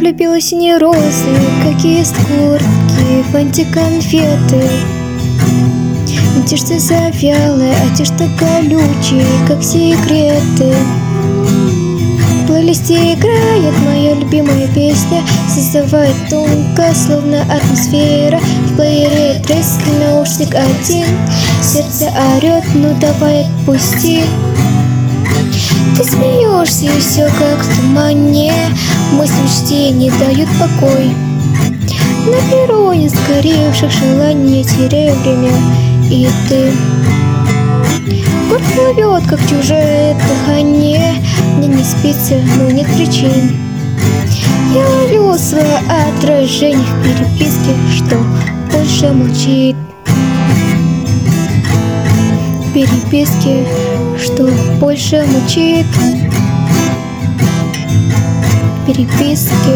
влюбила синие розы, какие скорбки, фантиконфеты. Те, что завялые, а те, что колючие, как секреты. В плейлисте играет моя любимая песня, создавая тонко, словно атмосфера. В плеере треск, наушник один, сердце орет, ну давай отпусти. Ты смеешься, и все как в тумане, мысли мечте не дают покой. На перроне сгоревших желаний теряю время, и ты. Город плывет, как чужое дыхание, мне не спится, но нет причин. Я ловлю свое отражение в переписке, что больше молчит. В переписке, что больше молчит. В переписке.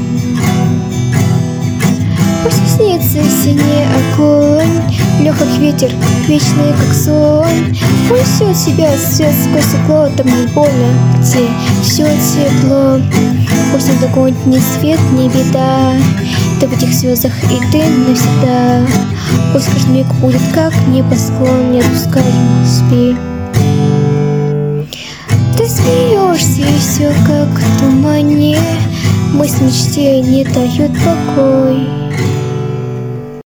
Пусть снится синий огонь, легкий ветер, вечный как сон. Пусть все себя свет сквозь стекло, там не больно, где все тепло. Пусть не догонит ни свет, ни беда, ты в этих звездах и ты навсегда. Пусть каждый миг будет как небосклон, не отпускай его, спи. Ты смеешься, и все как в тумане, мысли мечте не дают покой.